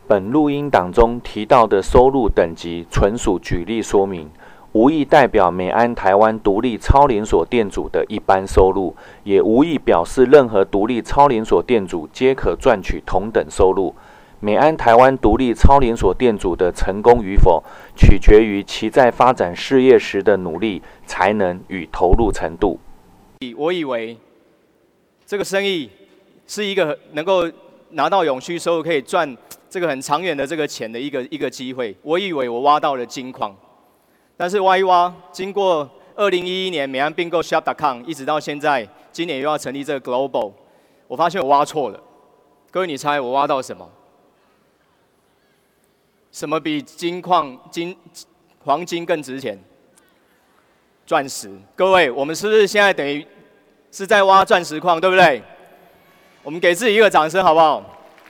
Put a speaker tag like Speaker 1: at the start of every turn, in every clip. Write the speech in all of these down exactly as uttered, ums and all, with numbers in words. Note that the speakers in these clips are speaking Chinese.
Speaker 1: 本录音档中提到的收入等级纯属举例说明，无意代表美安台湾独立超连锁店主的一般收入，也无意表示任何独立超连锁店主皆可赚取同等收入。美安台湾独立超连锁店主的成功与否，取决于其在发展事业时的努力、才能与投入程度。
Speaker 2: 我以为这个生意是一个能够拿到永续收入，可以赚这个很长远的这个钱的一个一个机会。我以为我挖到了金矿，但是挖一挖，经过二零一一年美安并购 shop dot com， 一直到现在，今年又要成立这个 Global， 我发现我挖错了。各位，你猜我挖到什么？什么比金矿、金、黄金更值钱？钻石。各位，我们是不是现在等于是在挖钻石矿，对不对？我们给自己一个掌声，好不好？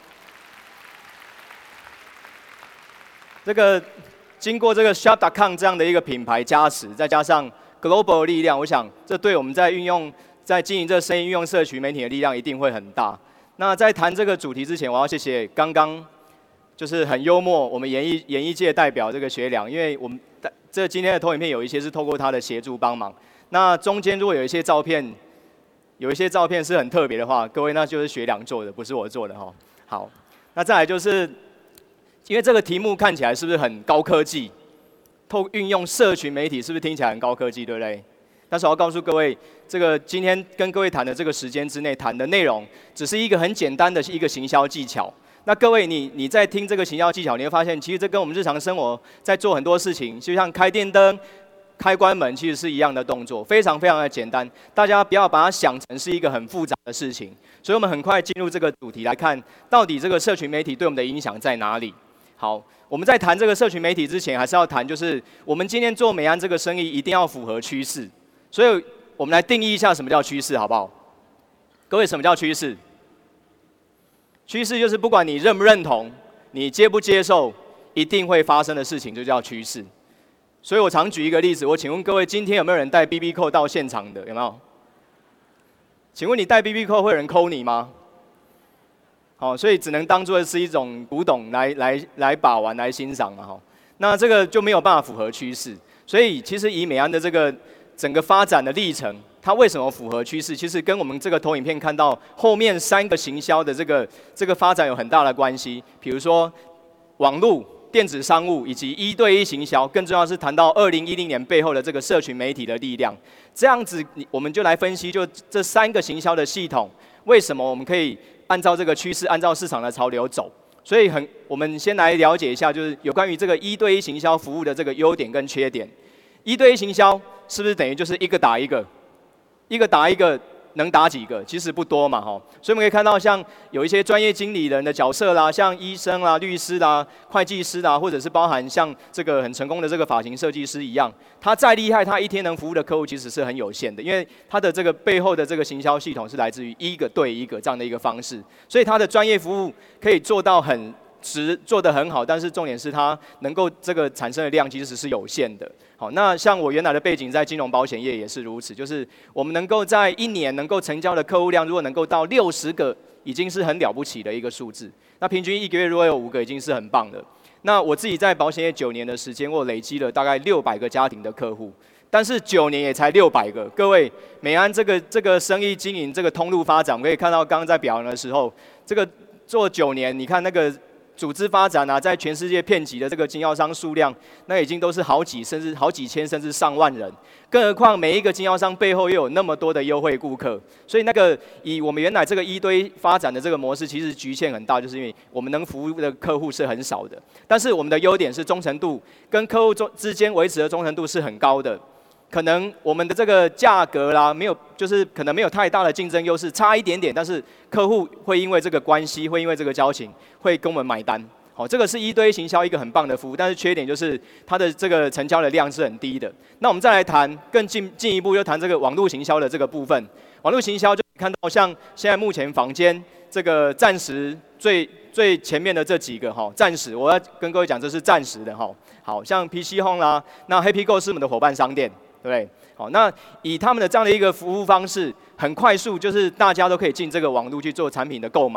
Speaker 2: 这个经过这个 shop dot com 这样的一个品牌加持，再加上 global 的力量，我想这对我们在运用、在经营这个生意、运用社群媒体的力量一定会很大。那在谈这个主题之前，我要谢谢刚刚就是很幽默我们演艺演艺界代表这个学良，因为我们这今天的投影片有一些是透过他的协助帮忙。那中间如果有一些照片，有一些照片是很特别的话，各位那就是学良做的，不是我做的哈。好，那再来就是，因为这个题目看起来是不是很高科技？透运用社群媒体是不是听起来很高科技，对不对？但是我要告诉各位，这个今天跟各位谈的这个时间之内谈的内容，只是一个很简单的一个行销技巧。那各位你你在听这个行销技巧，你会发现，其实这跟我们日常生活在做很多事情，就像开电灯、开关门，其实是一样的动作，非常非常的简单。大家不要把它想成是一个很复杂的事情。所以我们很快进入这个主题来看，到底这个社群媒体对我们的影响在哪里？好，我们在谈这个社群媒体之前，还是要谈，就是我们今天做美安这个生意一定要符合趋势。所以我们来定义一下什么叫趋势，好不好？各位，什么叫趋势？趋势就是不管你认不认同，你接不接受，一定会发生的事情，就叫趋势。所以我常举一个例子，我请问各位，今天有没有人带 B B 扣到现场的？有没有？请问你带 B B 扣会有人扣你吗？好，所以只能当作是一种古董来来来把玩、来欣赏嘛，哈。那这个就没有办法符合趋势。所以其实以美安的这个整个发展的历程，它为什么符合趋势？其实跟我们这个投影片看到后面三个行销的这个这个发展有很大的关系。比如说网络、电子商务以及一对一行销，更重要是谈到二零一零年背后的这个社群媒体的力量。这样子，我们就来分析，就这三个行销的系统，为什么我们可以按照这个趋势，按照市场的潮流走？所以很，我们先来了解一下，就是有关于这个一对一行销服务的这个优点跟缺点。一对一行销是不是等于就是一个打一个？一个打一个能打几个？其实不多嘛，哈。所以我们可以看到，像有一些专业经理人的角色啦，像医生啦、律师啦、会计师啦，或者是包含像这个很成功的这个发型设计师一样，他再厉害，他一天能服务的客户其实是很有限的，因为他的这个背后的这个行销系统是来自于一个对一个这样的一个方式，所以他的专业服务可以做到很值，做得很好，但是重点是它能够这个产生的量其实是有限的。好，那像我原来的背景在金融保险业也是如此，就是我们能够在一年能够成交的客户量，如果能够到六十个，已经是很了不起的一个数字。那平均一个月如果有五个，已经是很棒的。那我自己在保险业九年的时间，我累积了大概六百个家庭的客户，但是九年也才六百个。各位，美安这个这个生意经营这个通路发展，我们可以看到刚刚在表扬的时候，这个做九年，你看那个组织发展啊，在全世界遍及的这个经销商数量，那已经都是好几甚至好几千甚至上万人。更何况每一个经销商背后又有那么多的优惠顾客，所以那个以我们原来这个一堆发展的这个模式，其实局限很大，就是因为我们能服务的客户是很少的。但是我们的优点是忠诚度，跟客户中之间维持的忠诚度是很高的。可能我们的这个价格啦，没有，就是可能没有太大的竞争优势，差一点点，但是客户会因为这个关系，会因为这个交情，会跟我们买单。好，这个是一对一行销一个很棒的服务，但是缺点就是它的这个成交的量是很低的。那我们再来谈更进进一步，就谈这个网络行销的这个部分。网络行销就看到像现在目前坊间这个暂时最最前面的这几个哈，暂时我要跟各位讲，这是暂时的哈。好像 P C Home 啦，那 HappyGo 是我们的伙伴商店。对不对？好，那以他们的这样的一个服务方式，很快速，就是大家都可以进这个网络去做产品的购买。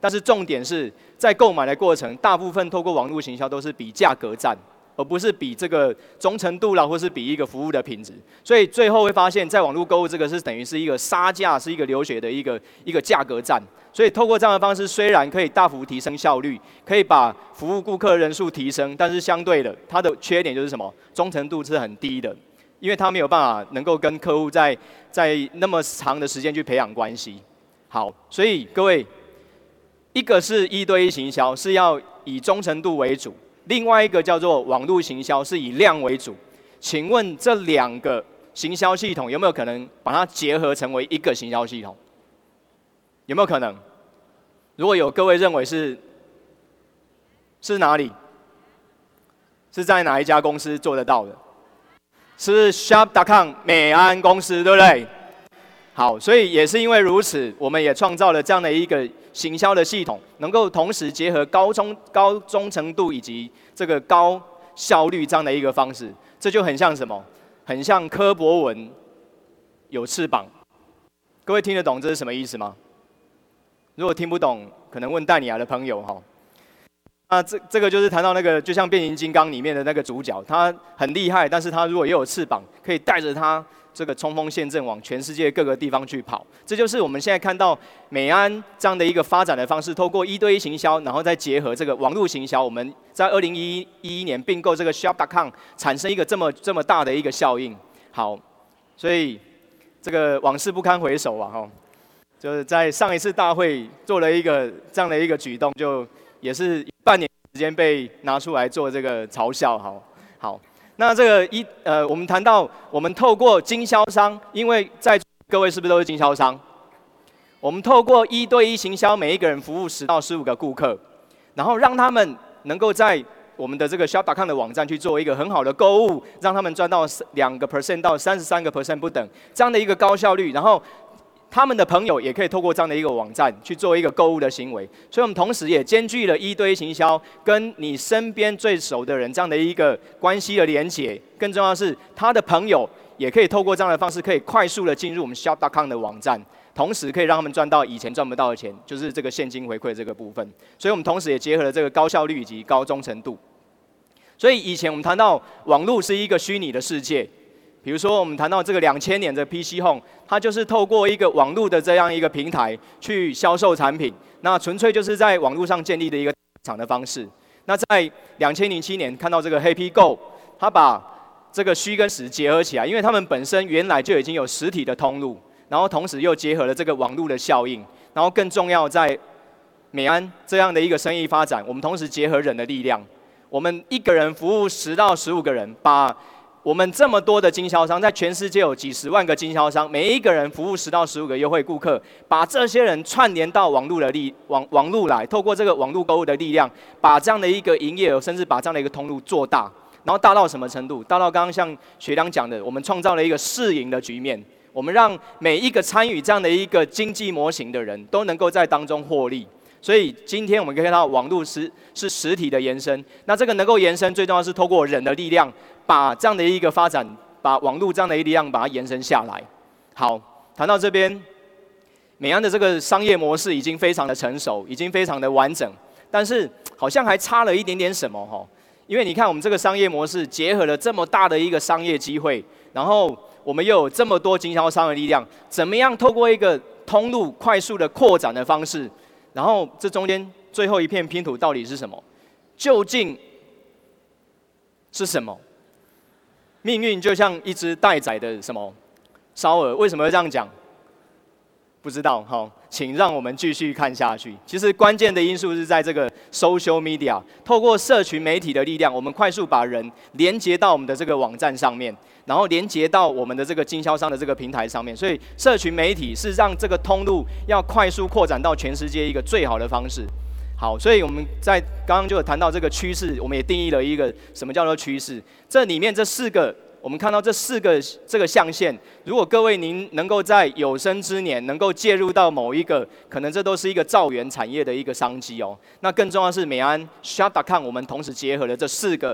Speaker 2: 但是重点是在购买的过程，大部分透过网络行销都是比价格战，而不是比这个忠诚度啦，或是比一个服务的品质。所以最后会发现，在网络购物这个是等于是一个杀价，是一个流血的一个一个价格战。所以透过这样的方式，虽然可以大幅提升效率，可以把服务顾客人数提升，但是相对的，它的缺点就是什么？忠诚度是很低的，因为它没有办法能够跟客户在在那么长的时间去培养关系。好，所以各位，一个是一对一行销，是要以忠诚度为主；另外一个叫做网络行销，是以量为主。请问这两个行销系统有没有可能把它结合成为一个行销系统？有没有可能？如果有，各位认为是是哪里？是在哪一家公司做得到的？是 Shop 点 com 美安公司，对不对？好，所以也是因为如此，我们也创造了这样的一个行销的系统，能够同时结合高忠高忠诚度以及这个高效率这样的一个方式。这就很像什么？很像柯博文有翅膀。各位听得懂这是什么意思吗？如果听不懂，可能问戴尼亚的朋友哈。那这这个就是谈到那个，就像变形金刚里面的那个主角，他很厉害，但是他如果也有翅膀，可以带着他这个冲锋陷阵往全世界各个地方去跑。这就是我们现在看到美安这样的一个发展的方式，透过一对一行销，然后再结合这个网络行销，我们在二零一一年并购这个 Shop 点 com， 产生一个这么这么大的一个效应。好，所以这个往事不堪回首啊，哈。就是在上一次大会做了一个这样的一个举动，就也是半年时间被拿出来做这个嘲笑，好，好。那这个一呃，我们谈到我们透过经销商，因为在各位是不是都是经销商？我们透过一对一行销，每一个人服务十到十五个顾客，然后让他们能够在我们的这个 Shop 点 com 的网站去做一个很好的购物，让他们赚到两个 percent 到三十三个 percent 不等这样的一个高效率，然后他们的朋友也可以透过这样的一个网站去做一个购物的行为，所以我们同时也兼具了一对一行销跟你身边最熟的人这样的一个关系的连结。更重要的是，他的朋友也可以透过这样的方式，可以快速的进入我们 Shop 点 com 的网站，同时可以让他们赚到以前赚不到的钱，就是这个现金回馈这个部分。所以我们同时也结合了这个高效率以及高忠诚度。所以以前我们谈到网络是一个虚拟的世界。比如说，我们谈到这个两千年的 P C Home， 它就是透过一个网络的这样一个平台去销售产品，那纯粹就是在网络上建立的一个厂的方式。那在两千零七年看到这个 Happy Go， 它把这个虚跟实结合起来，因为他们本身原来就已经有实体的通路，然后同时又结合了这个网络的效应，然后更重要在美安这样的一个生意发展，我们同时结合人的力量，我们一个人服务十到十五个人，把我们这么多的经销商，在全世界有几十万个经销商，每一个人服务十到十五个优惠顾客，把这些人串联到网络的力网网络来，透过这个网络购物的力量，把这样的一个营业额，甚至把这样的一个通路做大，然后大到什么程度？大到刚刚像学良讲的，我们创造了一个市赢的局面，我们让每一个参与这样的一个经济模型的人都能够在当中获利。所以今天我们可以看到，网络是是实体的延伸。那这个能够延伸，最重要是透过人的力量，把这样的一个发展，把网络这样的一个力量把它延伸下来。好，谈到这边，美安的这个商业模式已经非常的成熟，已经非常的完整，但是好像还差了一点点什么哈。因为你看，我们这个商业模式结合了这么大的一个商业机会，然后我们又有这么多经销商的力量，怎么样透过一个通路快速的扩展的方式？然后这中间最后一片拼图到底是什么？究竟是什么？命运就像一只待宰的什么烧鹅？为什么会这样讲？不知道哈，请让我们继续看下去。其实关键的因素是在这个 social media， 透过社群媒体的力量，我们快速把人连接到我们的这个网站上面。然后连接到我们的这个经销商的这个平台上面，所以社群媒体是让这个通路要快速扩展到全世界一个最好的方式。好，所以我们在刚刚就有谈到这个趋势，我们也定义了一个什么叫做趋势。这里面这四个，我们看到这四个这个象限，如果各位您能够在有生之年能够介入到某一个，可能这都是一个造园产业的一个商机哦。那更重要的是，美安 Shop 点 com 我们同时结合了这四个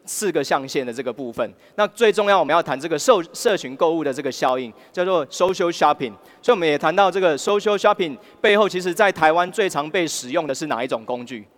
Speaker 2: 四个象限的这个部分。那最重要，我们要谈这个社社群购物的这个效应，叫做 social shopping。所以我们也谈到这个 social shopping 背后，其实在台湾最常被使用的是哪一种工具？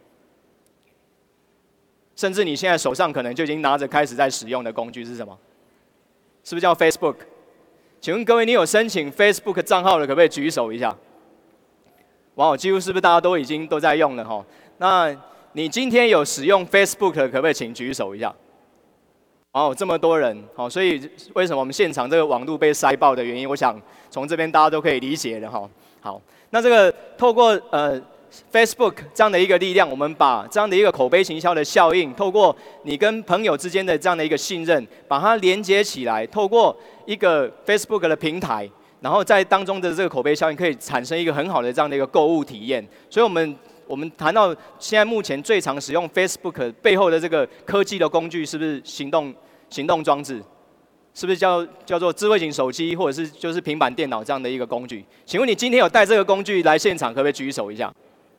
Speaker 2: 甚至你现在手上可能就已经拿着开始在使用的工具是什么？是不是叫 Facebook？ 请问各位，你有申请 Facebook 账号的，可不可以举手一下？哇，几乎是不是大家都已经都在用了哈？那你今天有使用 Facebook 的，可不可以请举手一下？哦，这么多人，好，所以为什么我们现场这个网络被塞爆的原因，我想从这边大家都可以理解的哈。好，那这个透过呃 Facebook 这样的一个力量，我们把这样的一个口碑行销的效应，透过你跟朋友之间的这样的一个信任，把它连接起来，透过一个 Facebook 的平台。然后在当中的这个口碑效应可以产生一个很好的这样的一个购物体验，所以我们我们谈到现在目前最常使用 Facebook 背后的这个科技的工具，是不是行动行动装置？是不是叫叫做智慧型手机，或者是就是平板电脑这样的一个工具？请问你今天有带这个工具来现场，可不可以举手一下？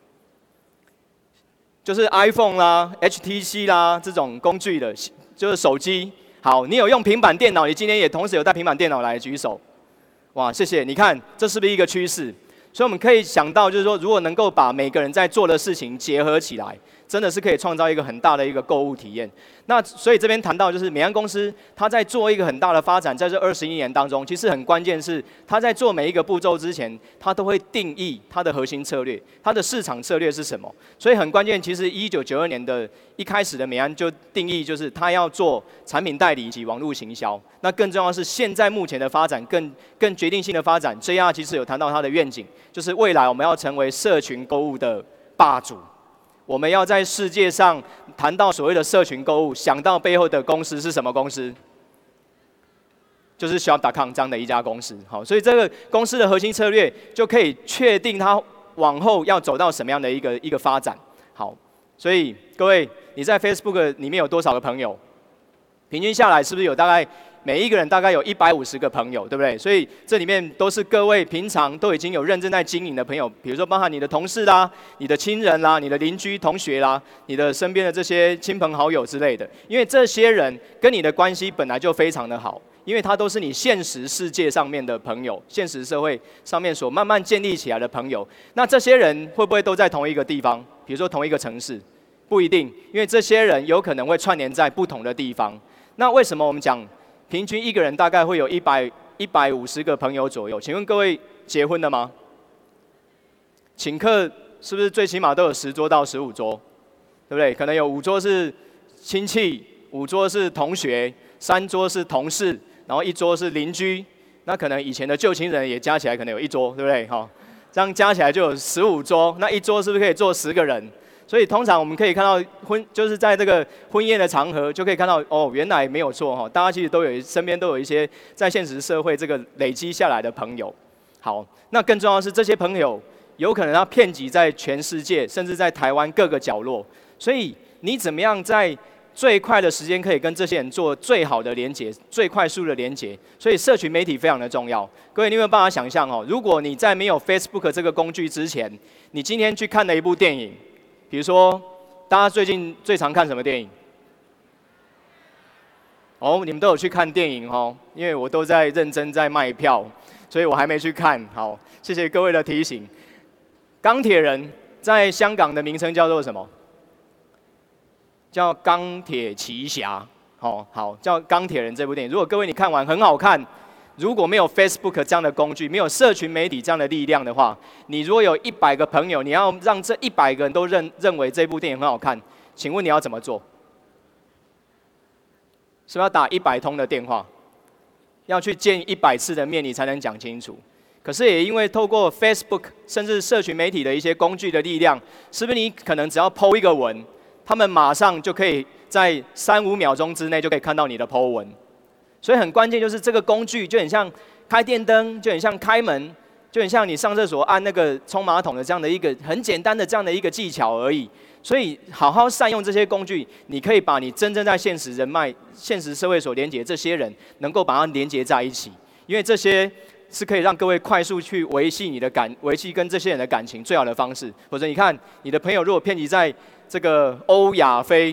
Speaker 2: 就是 iPhone 啦、H T C 啦这种工具的，就是手机。好，你有用平板电脑，你今天也同时有带平板电脑来举手。哇，谢谢！你看，这是不是一个趋势？所以我们可以想到，就是说，如果能够把每个人在做的事情结合起来，真的是可以创造一个很大的一个购物体验。那所以这边谈到，就是美安公司它在做一个很大的发展，在这二十一年当中，其实很关键是它在做每一个步骤之前，它都会定义它的核心策略，它的市场策略是什么。所以很关键，其实一九九二年的一开始的美安就定义，就是它要做产品代理以及网络行销。那更重要的是，现在目前的发展更更决定性的发展 ，J R 其实有谈到它的愿景，就是未来我们要成为社群购物的霸主。我们要在世界上谈到所谓的社群购物，想到背后的公司是什么公司？就是 shop 点 com 这样的一家公司。好，所以这个公司的核心策略就可以确定它往后要走到什么样的一个一个发展。好，所以各位，你在 Facebook 里面有多少个朋友？平均下来是不是有大概？每一个人大概有一百五十个朋友，对不对？所以这里面都是各位平常都已经有认真在经营的朋友，比如说包含你的同事啦、你的亲人啦、你的邻居、同学啦、你的身边的这些亲朋好友之类的。因为这些人跟你的关系本来就非常的好，因为他都是你现实世界上面的朋友，现实社会上面所慢慢建立起来的朋友。那这些人会不会都在同一个地方？比如说同一个城市？不一定，因为这些人有可能会串联在不同的地方。那为什么我们讲？平均一个人大概会有一百一百五十个朋友左右。请问各位结婚了吗？请客是不是最起码都有十桌到十五桌，对不对？可能有五桌是亲戚，五桌是同学，三桌是同事，然后一桌是邻居。那可能以前的旧情人也加起来可能有一桌，对不对？哈，这样加起来就有十五桌。那一桌是不是可以坐十个人？所以通常我们可以看到婚，就是在这个婚宴的场合，就可以看到哦，原来没有错哈，大家其实都有身边都有一些在现实社会这个累积下来的朋友。好，那更重要的是这些朋友有可能要遍及在全世界，甚至在台湾各个角落。所以你怎么样在最快的时间可以跟这些人做最好的连结，最快速的连结？所以社群媒体非常的重要。各位，你有没有办法想象哦？如果你在没有 Facebook 这个工具之前，你今天去看了一部电影。比如说，大家最近最常看什么电影？哦，你们都有去看电影哦，因为我都在认真在卖票，所以我还没去看。好，谢谢各位的提醒。钢铁人在香港的名称叫做什么？叫钢铁奇侠。哦，好，叫钢铁人这部电影。如果各位你看完很好看。如果没有 Facebook 这样的工具，没有社群媒体这样的力量的话，你如果有一百个朋友，你要让这一百个人都认认为这部电影很好看，请问你要怎么做？是不是要打一百通的电话？要去见一百次的面，你才能讲清楚。可是也因为透过 Facebook 甚至社群媒体的一些工具的力量，是不是你可能只要 po 一个文，他们马上就可以在三五秒钟之内就可以看到你的 po 文？所以很关键就是这个工具就很像开电灯，就很像开门，就很像你上厕所按那个冲马桶的这样的一个很简单的这样的一个技巧而已。所以好好善用这些工具，你可以把你真正在现实人脉、现实社会所连接这些人，能够把它连接在一起，因为这些是可以让各位快速去维系你的感、维系跟这些人的感情最好的方式。否则你看，你的朋友如果遍及在这个欧亚非。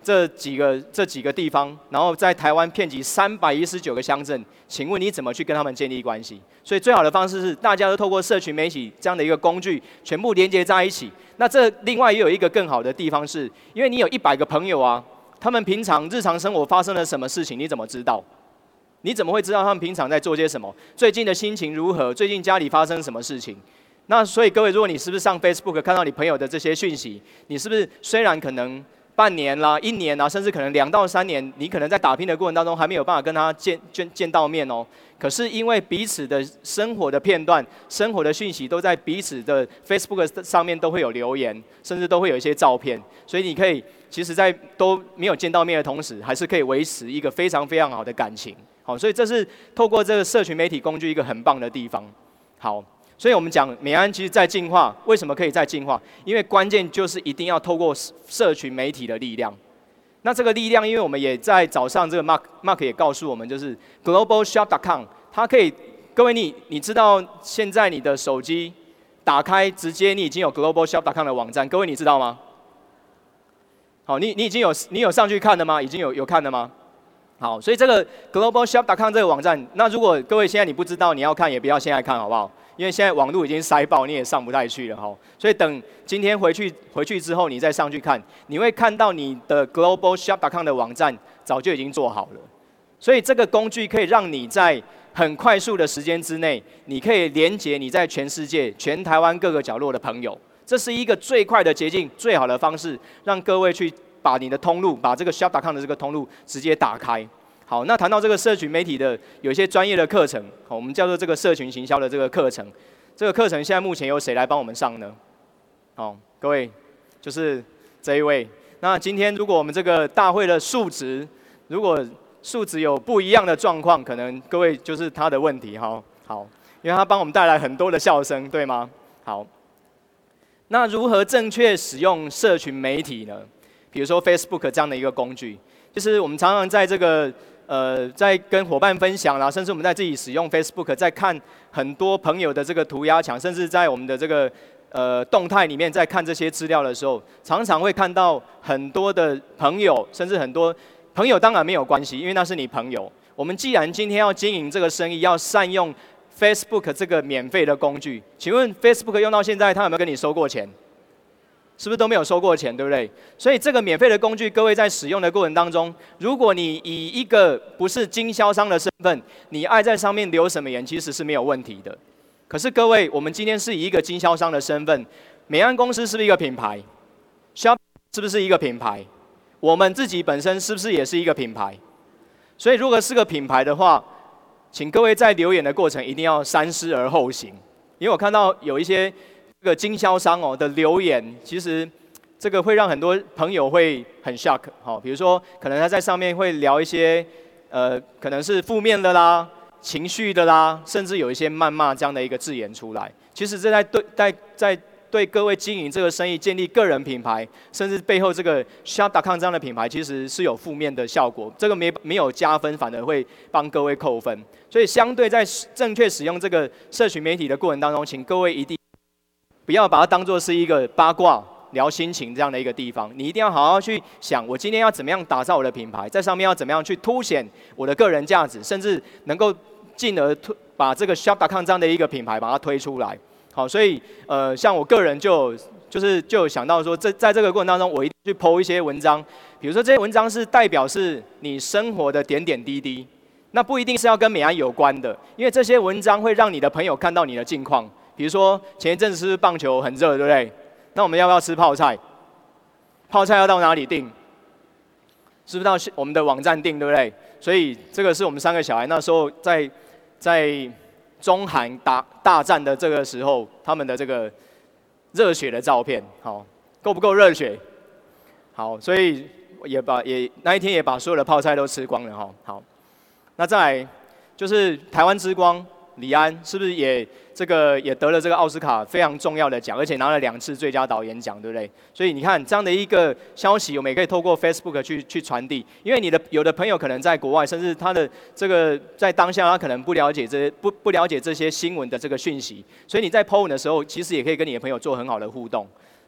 Speaker 2: 这几个这几个地方，然后在台湾遍及三百一十九个乡镇，请问你怎么去跟他们建立关系？所以最好的方式是大家都透过社群媒体这样的一个工具，全部连接在一起。那这另外也有一个更好的地方是，因为你有一百个朋友啊，他们平常日常生活发生了什么事情，你怎么知道？你怎么会知道他们平常在做些什么？最近的心情如何？最近家里发生什么事情？那所以各位，如果你是不是上 Facebook 看到你朋友的这些讯息，你是不是虽然可能半年啦、一年啦，甚至可能两到三年，你可能在打拼的过程当中还没有办法跟他见见见到面哦。可是因为彼此的生活的片段、生活的讯息都在彼此的 Facebook 上面都会有留言，甚至都会有一些照片，所以你可以其实在都没有见到面的同时，还是可以维持一个非常非常好的感情。好，所以这是透过这个社群媒体工具一个很棒的地方。好。所以我们讲美安其实在进化，为什么可以在进化？因为关键就是一定要透过社群媒体的力量。那这个力量，因为我们也在早上这个 Mark Mark 也告诉我们，就是 global shop dot com， 它可以，各位你你知道现在你的手机打开直接你已经有 global shop dot com 的网站，各位你知道吗？好，你你已经有你有上去看了吗？已经有有看了吗？好，所以这个 global shop dot com 这个网站，那如果各位现在你不知道，你要看也不要现在看，好不好？因为现在网络已经塞爆，你也上不太去了哈。所以等今天回去回去之后，你再上去看，你会看到你的 global shop dot com 的网站早就已经做好了。所以这个工具可以让你在很快速的时间之内，你可以连接你在全世界、全台湾各个角落的朋友。这是一个最快的捷径、最好的方式，让各位去把你的通路，把这个 shop dot com 的这个通路直接打开。好，那谈到这个社群媒体的有一些专业的课程，我们叫做这个社群行销的这个课程。这个课程现在目前由谁来帮我们上呢？好，各位，就是这一位。那今天如果我们这个大会的数值，如果数值有不一样的状况，可能各位就是他的问题哈。好，因为他帮我们带来很多的笑声，对吗？好，那如何正确使用社群媒体呢？比如说 Facebook 这样的一个工具，就是我们常常在这个呃，在跟伙伴分享啦，甚至我们在自己使用 Facebook， 在看很多朋友的这个涂鸦墙，甚至在我们的这个呃动态里面，在看这些资料的时候，常常会看到很多的朋友，甚至很多朋友当然没有关系，因为那是你朋友。我们既然今天要经营这个生意，要善用 Facebook 这个免费的工具，请问 Facebook 用到现在，他有没有跟你收过钱？是不是都没有收过钱，对不对？所以这个免费的工具，各位在使用的过程当中，如果你以一个不是经销商的身份，你爱在上面留什么言，其实是没有问题的。可是各位，我们今天是以一个经销商的身份，美安公司是不是一个品牌 ？Shop 是不是一个品牌？我们自己本身是不是也是一个品牌？所以如果是个品牌的话，请各位在留言的过程一定要三思而后行，因为我看到有一些这个经销商哦的留言，其实这个会让很多朋友会很 shock， 好，比如说可能他在上面会聊一些呃可能是负面的啦、情绪的啦，甚至有一些谩骂这样的一个字眼出来。其实这在对在在对各位经营这个生意、建立个人品牌，甚至背后这个 shop dot com 这样的品牌，其实是有负面的效果。这个没没有加分，反而会帮各位扣分。所以相对在正确使用这个社群媒体的过程当中，请各位一定不要把它当作是一个八卦聊心情这样的一个地方，你一定要好好去想，我今天要怎么样打造我的品牌，在上面要怎么样去凸显我的个人价值，甚至能够进而把这个 shop dot com 这样的一个品牌把它推出来。好，所以呃，像我个人就就是就有想到说，在在这个过程当中，我一定去 po 一些文章，比如说这些文章是代表是你生活的点点滴滴，那不一定是要跟美安有关的，因为这些文章会让你的朋友看到你的近况。比如说前一阵子是棒球很热，对不对？那我们要不要吃泡菜？泡菜要到哪里订？是不是到我们的网站订，对不对？所以这个是我们三个小孩那时候在在中韩打大战的这个时候，他们的这个热血的照片，好，够不够热血？好，所以也把也那一天也把所有的泡菜都吃光了哈。好，那再来就是台湾之光李安，是不是也这个也得了这个奥斯卡非常重要的奖，而且拿了两次最佳导演奖，对不对？所以你看这样的一个消息，我们也可以透过 Facebook 去去传递，因为你的有的朋友可能在国外，甚至他的这个在当下他可能不了解这些不不了解这些新闻的这个讯息，所以你在 po 文的时候，其实也可以跟你的朋友做很好的互动。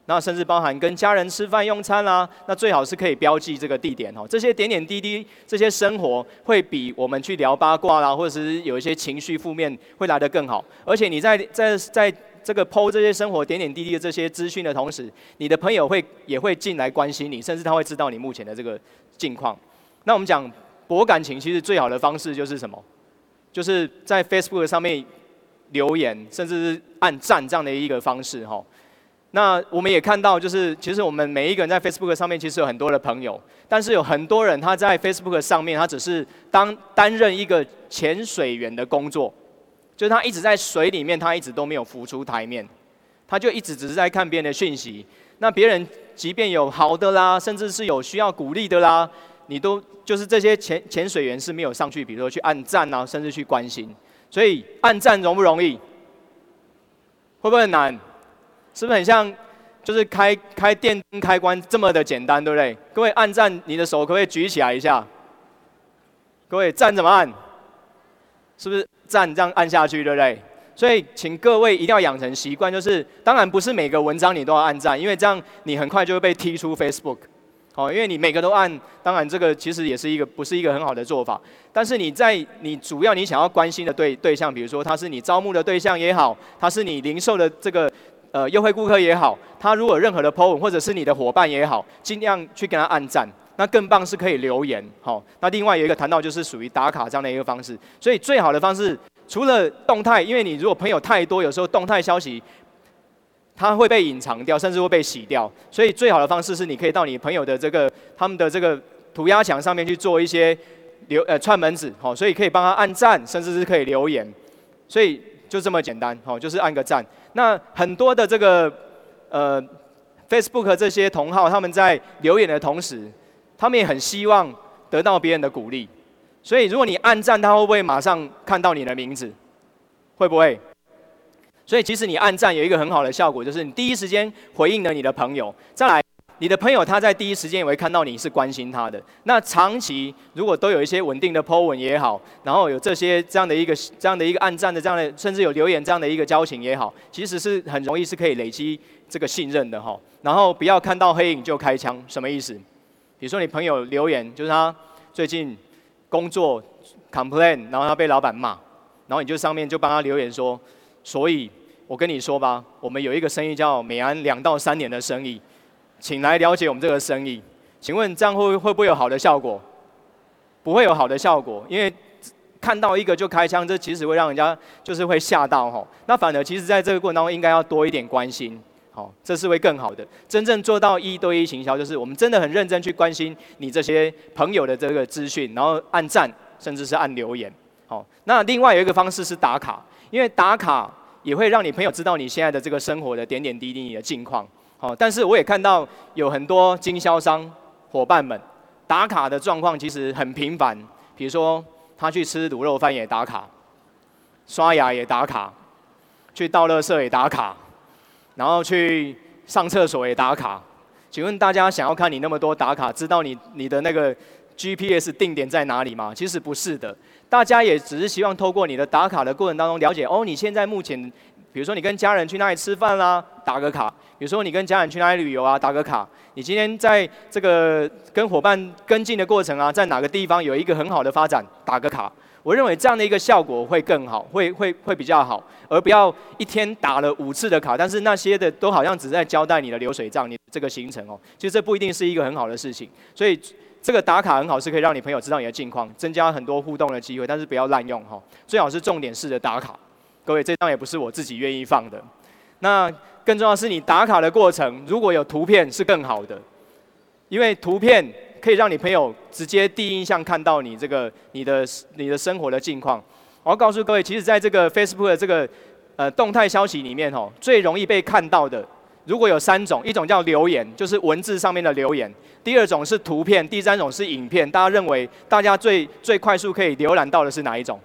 Speaker 2: 那甚至包含跟家人吃饭用餐啦、啊，那最好是可以标记这个地点哦。这些点点滴滴，这些生活会比我们去聊八卦啦，或者是有一些情绪负面会来得更好。而且你在在在这个 po 这些生活点点滴滴的这些资讯的同时，你的朋友会也会进来关心你，甚至他会知道你目前的这个境况。那我们讲博感情，其实最好的方式就是什么？就是在 Facebook 上面留言，甚至是按赞这样的一个方式哈。那我们也看到，就是其实我们每一个人在 Facebook 上面其实有很多的朋友，但是有很多人他在 Facebook 上面，他只是当担任一个潜水员的工作，就是他一直在水里面，他一直都没有浮出台面，他就一直只是在看别人的讯息。那别人即便有好的啦，甚至是有需要鼓励的啦，你都就是这些潜潜水员是没有上去，比如说去按赞啊，甚至去关心。所以按赞容不容易？会不会很难？是不是很像，就是开开电灯开关这么的简单，对不对？各位按赞，你的手可不可以举起来一下？各位赞怎么按？是不是赞这样按下去，对不对？所以请各位一定要养成习惯，就是当然不是每个文章你都要按赞，因为这样你很快就会被踢出 Facebook。哦，因为你每个都按，当然这个其实也是一个不是一个很好的做法。但是你在你主要你想要关心的对对象，比如说他是你招募的对象也好，他是你零售的这个。呃，优惠顾客也好，他如果有任何的 po 文，或者是你的伙伴也好，尽量去跟他按赞。那更棒是可以留言，好、哦。那另外有一个谈到就是属于打卡这样的一个方式。所以最好的方式，除了动态，因为你如果朋友太多，有时候动态消息它会被隐藏掉，甚至会被洗掉。所以最好的方式是，你可以到你朋友的这个他们的这个涂鸦墙上面去做一些留呃串门子，好、哦，所以可以帮他按赞，甚至是可以留言。所以就这么简单，好、哦，就是按个赞。那很多的这个呃 Facebook 这些同好，他们在留言的同时，他们也很希望得到别人的鼓励。所以如果你按赞，他会不会马上看到你的名字？会不会？所以其实你按赞有一个很好的效果，就是你第一时间回应了你的朋友。再来，你的朋友他在第一时间也会看到你是关心他的。那长期如果都有一些稳定的 po 文也好，然后有这些这样的一个这样的一个按赞的这样的，甚至有留言这样的一个交情也好，其实是很容易是可以累积这个信任的哈。然后不要看到黑影就开枪，什么意思？比如说你朋友留言，就是他最近工作 complain， 然后他被老板骂，然后你就上面就帮他留言说，所以我跟你说吧，我们有一个生意叫美安两到三年的生意。请来了解我们这个生意，请问这样会会不会有好的效果？不会有好的效果，因为看到一个就开枪，这其实会让人家就是会吓到哈。那反而其实在这个过程当中应该要多一点关心，好，这是会更好的。真正做到一对一行销，就是我们真的很认真去关心你这些朋友的这个资讯，然后按赞，甚至是按留言。好，那另外有一个方式是打卡，因为打卡也会让你朋友知道你现在的这个生活的点点滴滴、你的近况。好，但是我也看到有很多经销商伙伴们打卡的状况其实很频繁，比如说他去吃卤肉饭也打卡，刷牙也打卡，去倒垃圾也打卡，然后去上厕所也打卡。请问大家想要看你那么多打卡，知道你你的那个 G P S 定点在哪里吗？其实不是的，大家也只是希望透过你的打卡的过程当中了解，哦，你现在目前。比如说你跟家人去哪里吃饭啦，打个卡；比如说你跟家人去哪里旅游啊，打个卡。你今天在这个跟伙伴跟进的过程啊，在哪个地方有一个很好的发展，打个卡。我认为这样的一个效果会更好，会会会比较好，而不要一天打了五次的卡，但是那些的都好像只是在交代你的流水账，你这个行程哦，其实这不一定是一个很好的事情。所以这个打卡很好，是可以让你朋友知道你的近况，增加很多互动的机会，但是不要滥用哈，最好是重点式的打卡。各位，这张也不是我自己愿意放的。那更重要的是，你打卡的过程如果有图片是更好的，因为图片可以让你朋友直接第一印象看到你这个你的你的生活的近况。我要告诉各位，其实在这个 Facebook 的这个呃动态消息里面哦，最容易被看到的，如果有三种，一种叫留言，就是文字上面的留言；第二种是图片；第三种是影片。大家认为大家最最快速可以浏览到的是哪一种？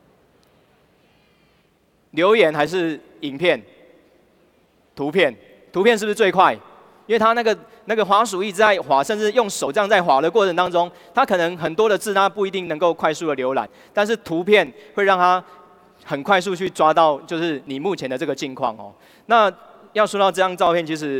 Speaker 2: 留言还是影片？图片，图片是不是最快？因为它那个那个滑鼠一直在滑，甚至用手这样在滑的过程当中，它可能很多的字它不一定能够快速的浏览，但是图片会让它很快速去抓到，就是你目前的这个境况哦。那要说到这张照片，其实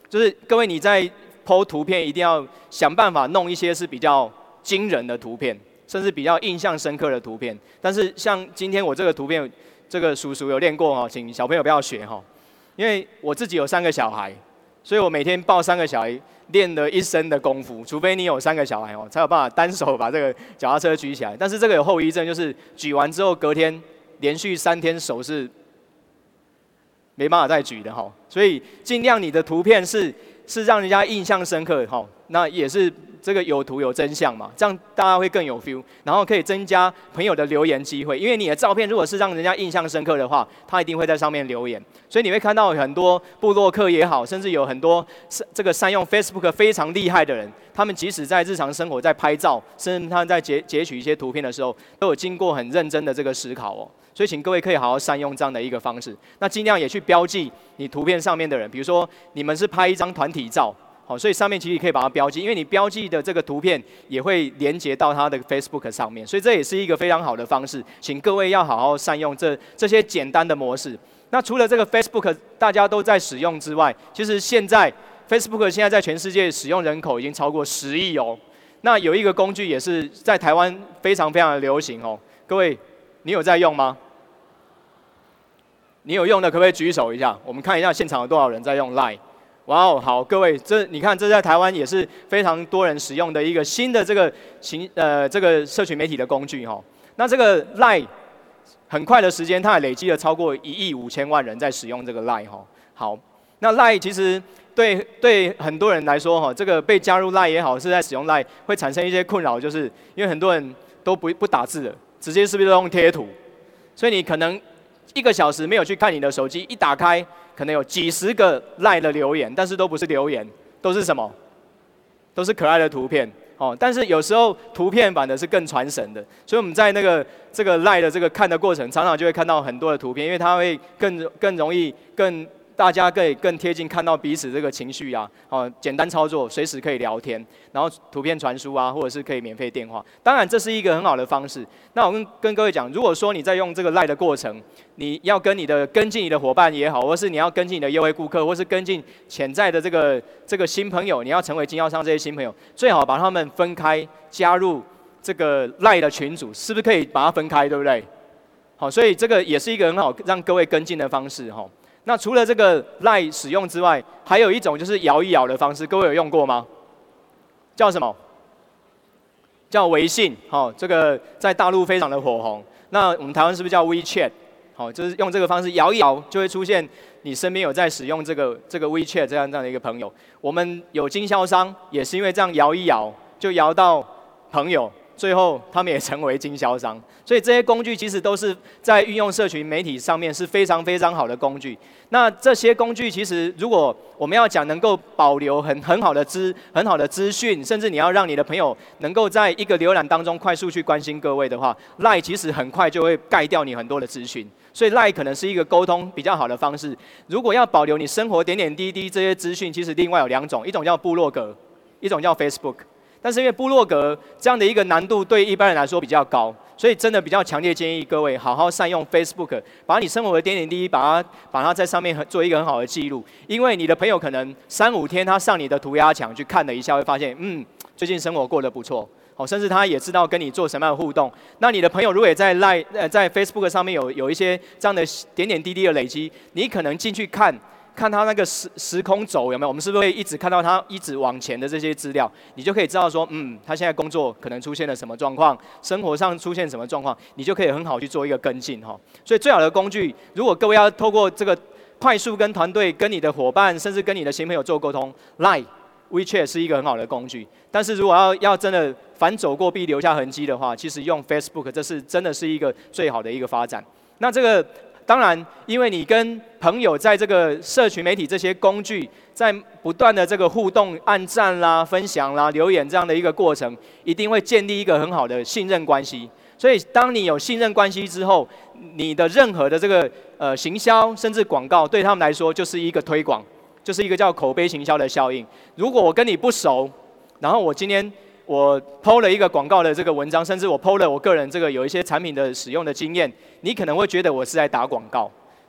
Speaker 2: 就是各位你在 po 图片一定要想办法弄一些是比较惊人的图片，甚至比较印象深刻的图片。但是像今天我这个图片，这个叔叔有练过哈，请小朋友不要学哈，因为我自己有三个小孩，所以我每天抱三个小孩。 练了一身的功夫，除非你有三个小孩哦，才有办法单手把这个脚踏车举起来。但是这个有后遗症，就是举完之后隔天连续三天手是没办法再举的哈。所以尽量你的图片是是让人家印象深刻哈，那也是这个有图有真相嘛，这样大家会更有 feel， 然后可以增加朋友的留言机会。因为你的照片如果是让人家印象深刻的话，他一定会在上面留言。 所以你会看到很多部落客也好，甚至有很多这个善用 Facebook 非常厉害的人，他们即使在日常生活在拍照，甚至他们在截截取一些图片的时候，都有经过很认真的这个思考哦。所以请各位可以好好善用这样的一个方式，那尽量也去标记你图片上面的人，比如说你们是拍一张团体照。 好，所以上面其实可以把它标记，因为你标记的这个图片也会连接到它的 Facebook 上面，所以这也是一个非常好的方式，请各位要好好善用这这些简单的模式。那除了这个 Facebook 大家都在使用之外，其实现在 Facebook 现在在全世界使用人口已经超过十亿哦。那有一个工具也是在台湾非常非常的流行哦，各位你有在用吗？你有用的可不可以举手一下？我们看一下现场有多少人在用 Line。 哇哦，好，各位，这你看，这在台湾也是非常多人使用的一个新的这个行呃这个社群媒体的工具哈、哦。那这个 Line 很快的时间，它也累积了超过一亿五千万人在使用这个 Line 哈、哦。好，那 Line 其实对对很多人来说哈、哦，这个被加入 Line 也好，是在使用 Line 会产生一些困扰，就是因为很多人都不不打字了，直接是不是都用贴图？所以你可能一个小时没有去看你的手机，一打开。 可能有几十个 Line 的留言，但是都不是留言，都是什么？都是可爱的图片哦。但是有时候图片版的是更传神的，所以我们在那个这个 Line 的这个看的过程，常常就会看到很多的图片，因为它会更更容易更。 大家可以更贴近看到彼此这个情绪啊，哦，简单操作，随时可以聊天，然后图片传输啊，或者是可以免费电话。当然，这是一个很好的方式。那我跟跟各位讲，如果说你在用这个 Line 的过程，你要跟你的跟进你的伙伴也好，或是你要跟进你的优惠顾客，或是跟进潜在的这个这个新朋友，你要成为经销商这些新朋友，最好把他们分开，加入这个 Line 的群组，是不是可以把它分开，对不对？好，所以这个也是一个很好让各位跟进的方式哈。 那除了这个 Line 使用之外，还有一种就是摇一摇的方式，各位有用过吗？叫什么？叫微信，好、哦，这个在大陆非常的火红。那我们台湾是不是叫 WeChat？ 好、哦，就是用这个方式摇一摇，就会出现你身边有在使用这个这个 WeChat 这样这样的一个朋友。我们有经销商也是因为这样摇一摇，就摇到朋友。 最后，他们也成为经销商，所以这些工具其实都是在运用社群媒体上面是非常非常好的工具。那这些工具其实，如果我们要讲能够保留很很好的资很好的资讯，甚至你要让你的朋友能够在一个浏览当中快速去关心各位的话 ，Line 其实很快就会盖掉你很多的资讯。所以 Line 可能是一个沟通比较好的方式。如果要保留你生活点点滴滴这些资讯，其实另外有两种，一种叫部落格，一种叫 Facebook。 但是因为部落格这样的一个难度对一般人来说比较高，所以真的比较强烈建议各位好好善用 Facebook， 把你生活的点点滴滴，把它把它在上面做一个很好的记录。因为你的朋友可能三五天他上你的涂鸦墙去看了一下，会发现嗯最近生活过得不错，哦，甚至他也知道跟你做什么样的互动。那你的朋友如果也在 Line 呃在 Facebook 上面有有一些这样的点点滴滴的累积，你可能进去看。 看他那个时时空轴有没有？我们是不是会一直看到他一直往前的这些资料？你就可以知道说，嗯，他现在工作可能出现了什么状况，生活上出现什么状况，你就可以很好去做一个跟进哈。所以最好的工具，如果各位要透过这个快速跟团队、跟你的伙伴，甚至跟你的新朋友做沟通 ，Line、WeChat 是一个很好的工具。但是如果要要真的反走过必留下痕迹的话，其实用 Facebook 这是真的是一个最好的一个发展。那这个。 当然，因为你跟朋友在这个社群媒体这些工具，在不断的这个互动、按赞啦、分享啦、留言这样的一个过程，一定会建立一个很好的信任关系。所以，当你有信任关系之后，你的任何的这个呃行销，甚至广告，对他们来说就是一个推广，就是一个叫口碑行销的效应。如果我跟你不熟，然后我今天。 我 P O 了一个广告的这个文章，甚至我 P O 了我个人这个有一些产品的使用的经验，你可能会觉得我是在打广告，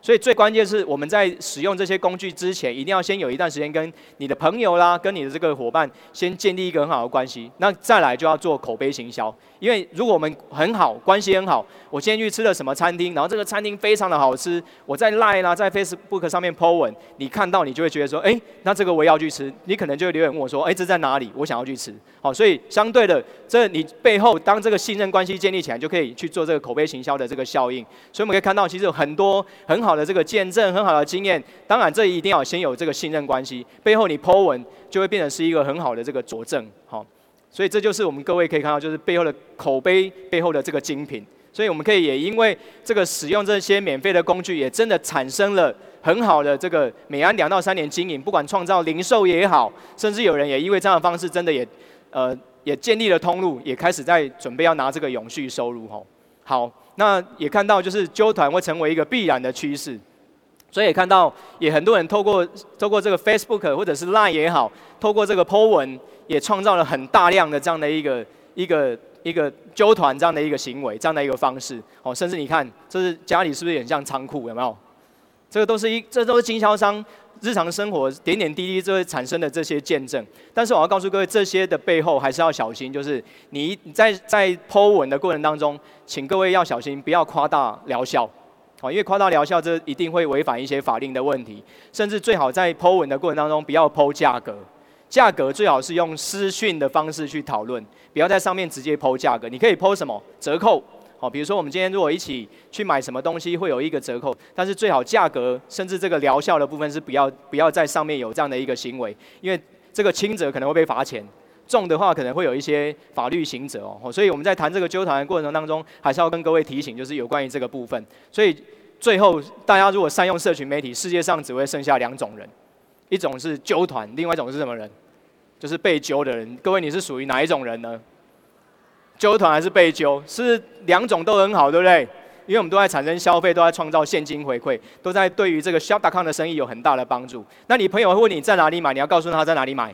Speaker 2: 所以最关键是我们在使用这些工具之前，一定要先有一段时间跟你的朋友啦，跟你的这个伙伴先建立一个很好的关系。那再来就要做口碑行销，因为如果我们很好，关系很好，我今天去吃了什么餐厅，然后这个餐厅非常的好吃，我在 Line 啦，在 Facebook 上面 po 文，你看到你就会觉得说，哎，那这个我也要去吃，你可能就会留言问我说，哎，这在哪里？我想要去吃。好，所以相对的，这你背后当这个信任关系建立起来，就可以去做这个口碑行销的这个效应。所以我们可以看到，其实有很多很好的这个见证，很好的经验。当然，这一定要先有这个信任关系，背后你 po 文就会变成是一个很好的这个佐证。好，所以这就是我们各位可以看到，就是背后的口碑背后的这个精品。所以我们可以也因为这个使用这些免费的工具，也真的产生了很好的这个美安两到三年经营，不管创造零售也好，甚至有人也因为这样的方式，真的也呃也建立了通路，也开始在准备要拿这个永续收入吼。好，那也看到就是揪团会成为一个必然的趋势，所以也看到也很多人透过透过这个 Facebook 或者是 Line 也好，透过这个 po 文，也创造了很大量的这样的一个一个一个揪团这样的一个行为，这样的一个方式哦，甚至你看，这是家里是不是很像仓库？有没有？这个都是一，这都是经销商日常生活点点滴滴就会产生的这些见证。但是我要告诉各位，这些的背后还是要小心，就是你在在 po 文的过程当中，请各位要小心，不要夸大疗效。好，因为夸大疗效，这一定会违反一些法令的问题，甚至最好在 po 文的过程当中，不要 po 价格，价格最好是用私讯的方式去讨论，不要在上面直接 po 价格。你可以 po 什么折扣？好，比如说我们今天如果一起去买什么东西，会有一个折扣，但是最好价格甚至这个疗效的部分是不要不要在上面有这样的一个行为，因为这个轻则可能会被罚钱，重的话可能会有一些法律刑责哦。所以我们在谈这个纠团的过程当中，还是要跟各位提醒，就是有关于这个部分。所以最后大家如果善用社群媒体，世界上只会剩下两种人，一种是纠团，另外一种是什么人？就是被揪的人。各位你是属于哪一种人呢？揪团还是被揪，是两种都很好，对不对？因为我们都在产生消费，都在创造现金回馈，都在对于这个 shop dot com 的生意有很大的帮助。那你朋友会问你在哪里买，你要告诉他在哪里买，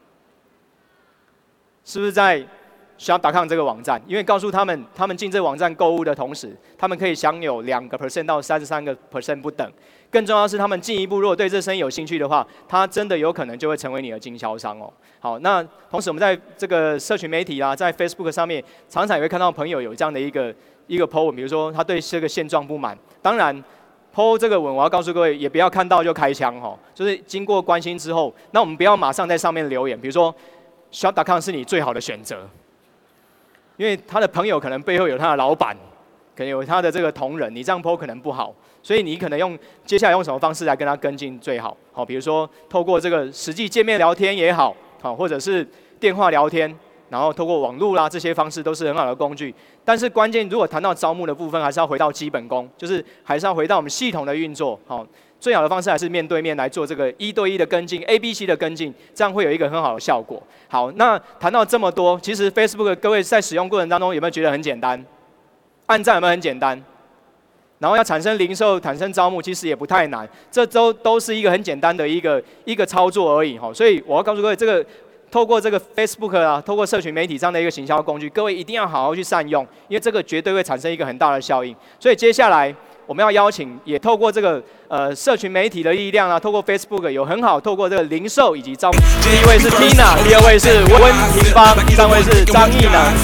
Speaker 2: 是不是在 shop dot com 这个网站？因为告诉他们，他们进这个网站购物的同时，他们可以享有两个 percent 到三十三个 percent 不等。更重要的是，他们进一步如果对这生意有兴趣的话，他真的有可能就会成为你的经销商哦。好，那同时我们在这个社群媒体啊，在 Facebook 上面，常常也会看到朋友有这样的一个一个 po 文，比如说他对这个现状不满。当然 ，po 这个文我要告诉各位，也不要看到就开枪哈，就是经过关心之后，那我们不要马上在上面留言，比如说 shop dot com 是你最好的选择，因为他的朋友可能背后有他的老板。可能有他的这个同仁，你这样 po 可能不好，所以你可能用接下来用什么方式来跟他跟进最好？好，比如说透过这个实际见面聊天也好，好，或者是电话聊天，然后透过网络啦这些方式都是很好的工具。但是关键如果谈到招募的部分，还是要回到基本功，就是还是要回到我们系统的运作。好，最好的方式还是面对面来做这个一对一的跟进 ，A B C 的跟进，这样会有一个很好的效果。好，那谈到这么多，其实 Facebook 各位在使用过程当中有没有觉得很简单？按赞有没有很简单？然后要产生零售、产生招募，其实也不太难，这都都是一个很简单的一个一个操作而已哈。所以我要告诉各位，这个透过这个 Facebook 啊，透过社群媒体这样的一个行销工具，各位一定要好好去善用，因为这个绝对会产生一个很大的效应。所以接下来我们要邀请，也透过这个呃社群媒体的力量啊，透过 Facebook 有很好透过这个零售以及招募。第一位是 Tina， 第二位是温庭芳，第三位是张义能。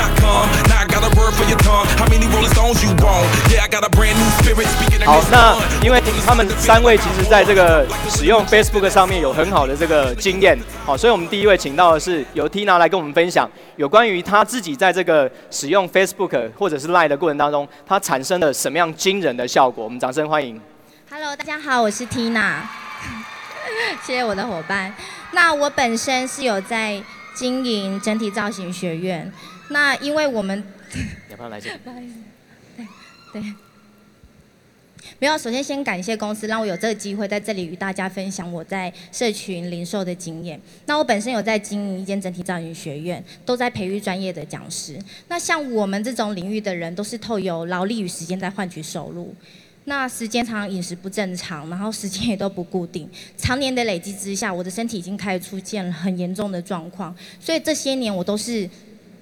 Speaker 2: 好，那因为他们三位其实在这个使用 Facebook 上面有很好的这个经验，好，所以我们第一位请到的是由 Tina 来跟我们分享有关于她自己在这个使用 Facebook 或者是 Line 的过程当中，她产生了什么样惊人的效果。我们掌声欢迎。
Speaker 3: Hello， 大家好，我是 Tina， 谢谢我的伙伴。那我本身是有在经营整体造型学院，那因为我们
Speaker 2: 要不要来这里？
Speaker 3: 不好意思，对对。没有，首先先感谢公司让我有这个机会在这里与大家分享我在社群零售的经验。那我本身有在经营一间整体造型学院，都在培育专业的讲师。那像我们这种领域的人，都是透由劳力与时间在换取收入。那时间常常饮食不正常，然后时间也都不固定，常年的累积之下，我的身体已经开始出现了很严重的状况。所以这些年我都是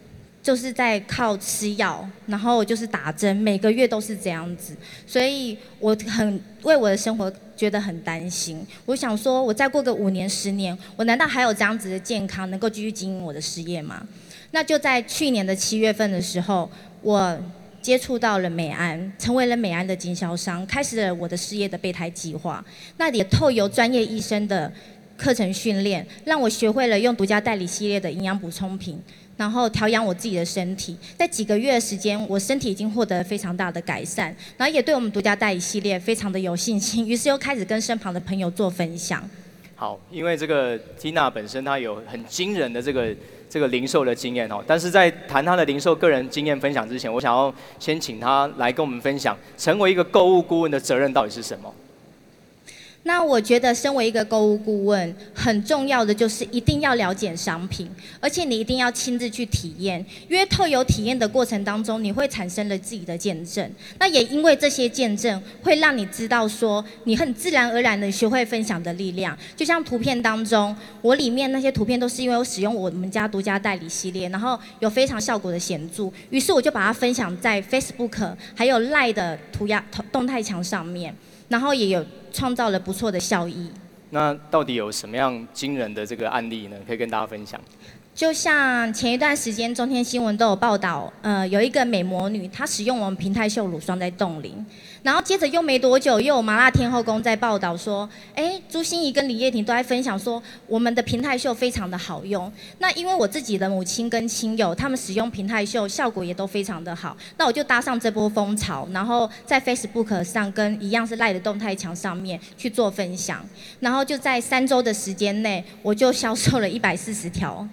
Speaker 3: 就是在靠吃药，然后就是打针，每个月都是这样子，所以我很为我的生活觉得很担心。我想说，我再过个五年、十年，我难道还有这样子的健康，能够继续经营我的事业吗？那就在去年的七月份的时候，我接触到了美安，成为了美安的经销商，开始了我的事业的备胎计划。那也透由专业医生的课程训练，让我学会了用独家代理系列的营养补充品，然后调养我自己的身体。在几个月的时间，我身体已经获得非常大的改善，然后也对我们独家代理系列非常的有信心，于是又开始跟身旁的朋友做分享。
Speaker 2: 好，因为这个 Tina 本身她有很惊人的这个这个零售的经验哦，但是在谈她的零售个人经验分享之前，我想要先请她来跟我们分享，成为一个购物顾问的责任到底是什么？
Speaker 3: 那我觉得，身为一个购物顾问，很重要的就是一定要了解商品，而且你一定要亲自去体验，因为透由体验的过程当中，你会产生了自己的见证。那也因为这些见证，会让你知道说，你很自然而然的学会分享的力量。就像图片当中，我里面那些图片都是因为我使用我们家独家代理系列，然后有非常效果的显著，于是我就把它分享在 Facebook 还有 Line 的涂鸦动态墙上面。然后也有创造了不错的效益。
Speaker 2: 那到底有什么样惊人的这个案例呢？可以跟大家分享。
Speaker 3: 就像前一段时间中天新闻都有报道，呃，有一个美魔女，她使用我们平泰秀乳霜在冻龄，然后接着又没多久，又有麻辣天后宫在报道说，哎，朱心怡跟李叶婷都在分享说，我们的平泰秀非常的好用。那因为我自己的母亲跟亲友，他们使用平泰秀效果也都非常的好，那我就搭上这波风潮，然后在 Facebook 上跟一样是赖的动态墙上面去做分享，然后就在三周的时间内，我就销售了一百四十条。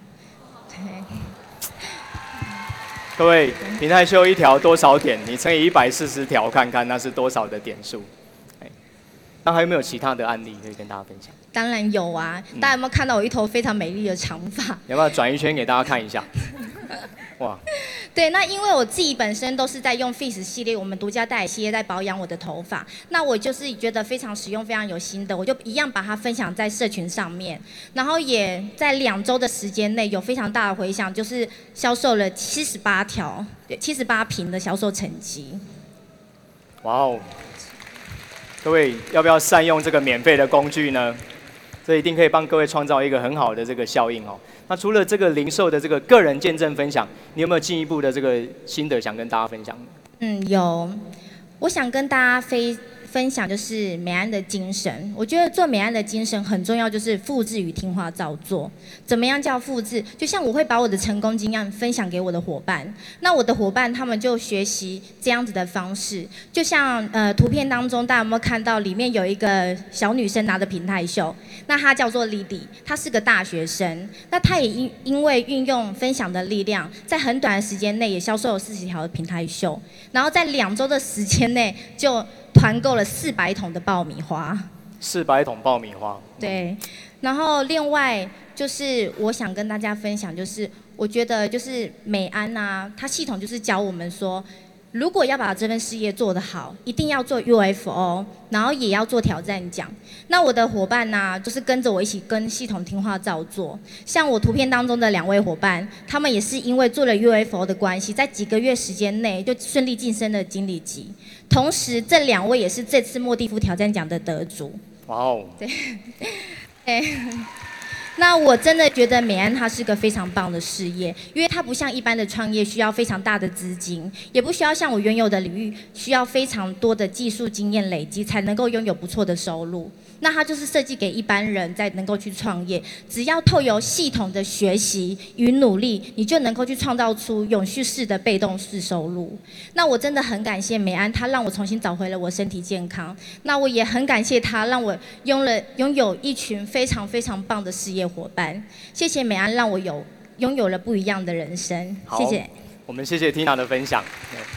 Speaker 2: 各位，平泰秀一条多少点？你乘以一百四十条，看看那是多少的点数。那还有没有其他的案例可以跟大家分享？
Speaker 3: 当然有啊，大家有没有看到我一头非常美丽的长发？
Speaker 2: 要不要转一圈给大家看一下？哇！
Speaker 3: 对，那因为我自己本身都是在用 Face 系列，我们独家代理系列在保养我的头发，那我就是觉得非常实用、非常有心得，我就一样把它分享在社群上面，然后也在两周的时间内有非常大的回响，就是销售了七十八条、七十八瓶的销售成绩。
Speaker 2: 哇哦！各位要不要善用这个免费的工具呢？这一定可以帮各位创造一个很好的这个效应哦。那除了这个零售的这个个人见证分享，你有没有进一步的这个心得想跟大家分享？
Speaker 3: 嗯，有，我想跟大家分分享就是美安的精神。我觉得做美安的精神很重要，就是复制与听话照做。怎么样叫复制？就像我会把我的成功经验分享给我的伙伴，那我的伙伴他们就学习这样子的方式。就像呃图片当中，大家有没有看到里面有一个小女生拿着平泰秀？那她叫做莉莉，她是个大学生。那她也因因为运用分享的力量，在很短的时间内也销售了四十条的平泰秀，然后在两周的时间内就团购了四百桶的爆米花。
Speaker 2: 四百桶爆米花。
Speaker 3: 对，然后另外就是我想跟大家分享，就是我觉得就是美安啊，它系统就是教我们说，如果要把这份事业做得好，一定要做 U F O， 然后也要做挑战奖。那我的伙伴呢、啊，就是跟着我一起跟系统听话照做。像我图片当中的两位伙伴，他们也是因为做了 U F O 的关系，在几个月时间内就顺利晋升了经理级。同时，这两位也是这次莫蒂夫挑战奖的得主。
Speaker 2: 哇哦！
Speaker 3: 对，对。那我真的觉得美安它是个非常棒的事业，因为它不像一般的创业需要非常大的资金，也不需要像我原有的领域需要非常多的技术经验累积才能够拥有不错的收入。那它就是设计给一般人在能够去创业，只要透由系统的学习与努力，你就能够去创造出永续式的被动式收入。那我真的很感谢美安，她让我重新找回了我身体健康。那我也很感谢她，让我拥了拥有一群非常非常棒的事业伙伴。谢谢美安，让我有拥有了不一样的人生。谢谢。
Speaker 2: 我们谢谢 Tina 的分享。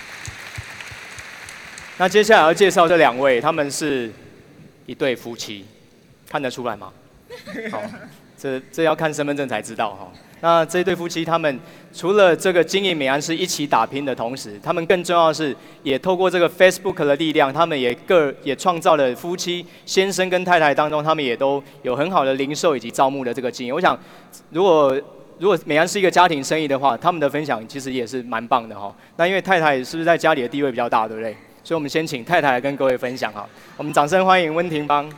Speaker 2: 那接下来要介绍这两位，他们是一对夫妻，看得出来吗？好，这这要看身份证才知道哈。那这对夫妻他们除了这个经营美安是一起打拼的同时，他们更重要的是也透过这个 Facebook 的力量，他们也各也创造了夫妻先生跟太太当中，他们也都有很好的零售以及招募的这个经验。我想，如果如果美安是一个家庭生意的话，他们的分享其实也是蛮棒的哈。那因为太太是不是在家里的地位比较大，对不对？所以我们先请太太来跟各位分享哈。我们掌声欢迎温庭芳。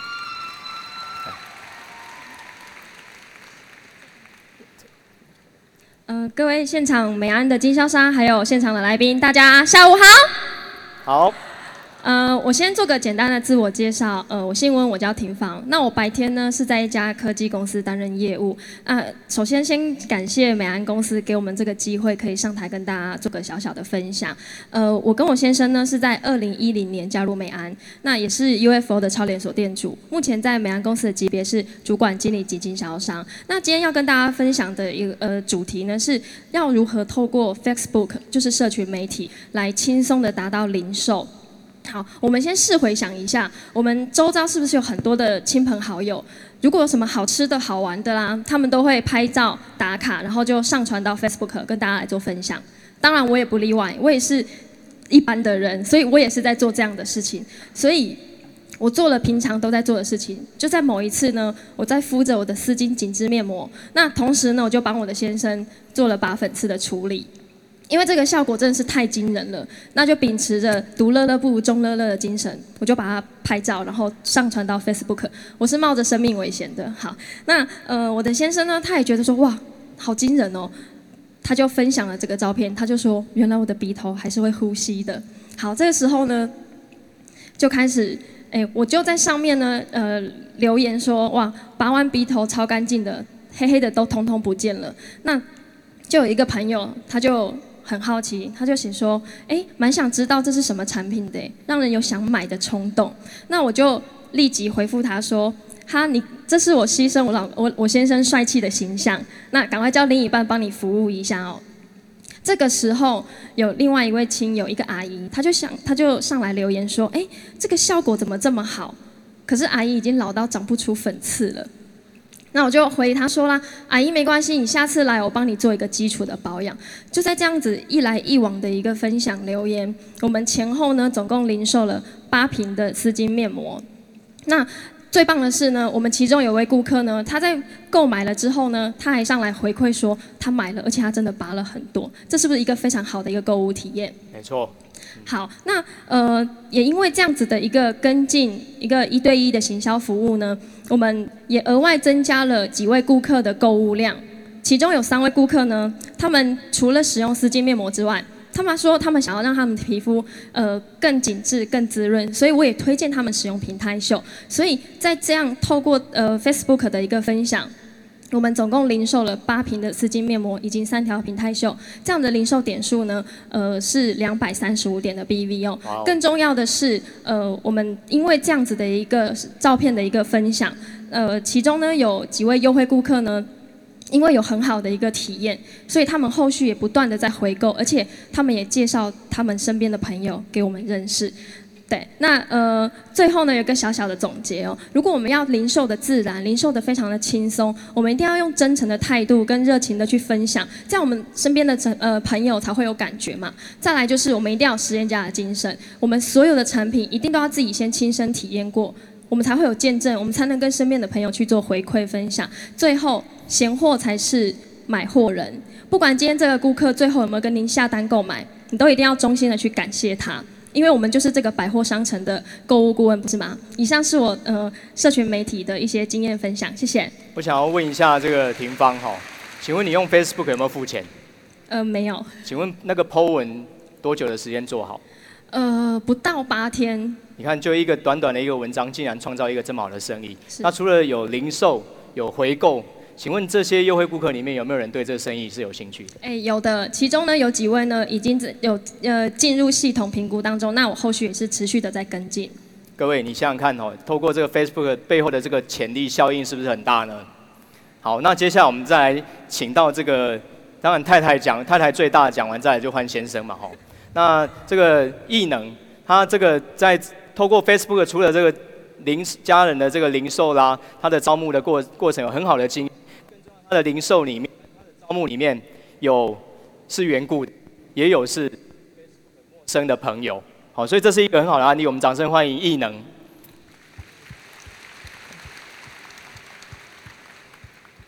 Speaker 4: 呃，各位现场美安的经销商，还有现场的来宾，大家下午好。
Speaker 2: 好。
Speaker 4: 呃，我先做个简单的自我介绍。呃，我姓温，我叫庭芳。那我白天呢是在一家科技公司担任业务。啊、呃，首先先感谢美安公司给我们这个机会，可以上台跟大家做个小小的分享。呃，我跟我先生呢是在二零一零年加入美安，那也是 U F O 的超连锁店主。目前在美安公司的级别是主管经理及经销商。那今天要跟大家分享的一个呃主题呢，是要如何透过 Facebook 就是社群媒体来轻松的达到零售。好，我们先试回想一下，我们周遭是不是有很多的亲朋好友？如果有什么好吃的好玩的啦，他们都会拍照打卡，然后就上传到 Facebook 跟大家来做分享。当然我也不例外，我也是一般的人，所以我也是在做这样的事情。所以我做了平常都在做的事情，就在某一次呢，我在敷着我的丝巾紧致面膜，那同时呢，我就帮我的先生做了拔粉刺的处理。因为这个效果真的是太惊人了，那就秉持着独乐乐不如众乐乐的精神，我就把它拍照，然后上传到 Facebook。我是冒着生命危险的。好，那呃，我的先生呢，他也觉得说哇，好惊人哦，他就分享了这个照片，他就说原来我的鼻头还是会呼吸的。好，这个时候呢，就开始，哎，我就在上面呢，呃，留言说哇，拔完鼻头超干净的，黑黑的都通通不见了。那就有一个朋友，他就很好奇，他就写说，哎，蛮想知道这是什么产品的，让人有想买的冲动。那我就立即回复他说，哈，你这是我牺牲我老我我先生帅气的形象，那赶快叫另一半帮你服务一下哦。这个时候有另外一位亲友，一个阿姨，她就想，她就上来留言说，哎，这个效果怎么这么好？可是阿姨已经老到长不出粉刺了。那我就回他说啦，阿姨没关系，你下次来我帮你做一个基础的保养。就在这样子一来一往的一个分享留言，我们前后呢总共零售了八瓶的丝巾面膜。那最棒的是呢，我们其中有位顾客呢，他在购买了之后呢，他还上来回馈说他买了，而且他真的拔了很多，这是不是一个非常好的一个购物体验？
Speaker 2: 没错。
Speaker 4: 好，那呃也因为这样子的一个跟进，一个一对一的行销服务呢，我们也额外增加了几位顾客的购物量。其中有三位顾客呢，他们除了使用丝巾面膜之外，他们说他们想要让他们的皮肤呃更紧致、更滋润，所以我也推荐他们使用平台秀。所以在这样透过呃 Facebook 的一个分享，我们总共零售了八瓶的丝巾面膜，以及三条平台秀，这样的零售点数呢，呃是两百三十五点的 B V 哦。Wow. 更重要的是，呃，我们因为这样子的一个照片的一个分享，呃，其中呢有几位优惠顾客呢，因为有很好的一个体验，所以他们后续也不断的在回购，而且他们也介绍他们身边的朋友给我们认识。对，那呃，最后呢有个小小的总结哦。如果我们要零售的自然，零售的非常的轻松，我们一定要用真诚的态度跟热情的去分享，这样我们身边的呃朋友才会有感觉嘛。再来就是我们一定要有实验家的精神，我们所有的产品一定都要自己先亲身体验过，我们才会有见证，我们才能跟身边的朋友去做回馈分享。最后，闲货才是买货人。不管今天这个顾客最后有没有跟您下单购买，你都一定要衷心的去感谢他。因为我们就是这个百货商城的购物顾问，不是吗？以上是我呃社群媒体的一些经验分享，谢谢。
Speaker 2: 我想要问一下这个庭芳哈，请问你用 Facebook 有没有付钱？
Speaker 4: 呃，没有。
Speaker 2: 请问那个 po 文多久的时间做好？
Speaker 4: 呃，不到八天。
Speaker 2: 你看，就一个短短的一个文章，竟然创造一个这么好的生意。那除了有零售、有回购。请问这些优惠顾客里面有没有人对这个生意是有兴趣的？
Speaker 4: 哎，有的，其中呢有几位呢已经有呃进入系统评估当中，那我后续也是持续的在跟进。
Speaker 2: 各位，你想想看哦，透过这个 Facebook 背后的这个潜力效应是不是很大呢？好，那接下来我们再来请到这个，当然太太讲，太太最大讲完，再来就换先生嘛，吼。那这个艺能，他这个在透过 Facebook 除了这个零家人的这个零售啦，他的招募的过过程有很好的经验。他的零售里面，他的招募里面有是缘故的，也有是陌生的朋友，好，所以这是一个很好的案例。我们掌声欢迎艺能。
Speaker 5: 呃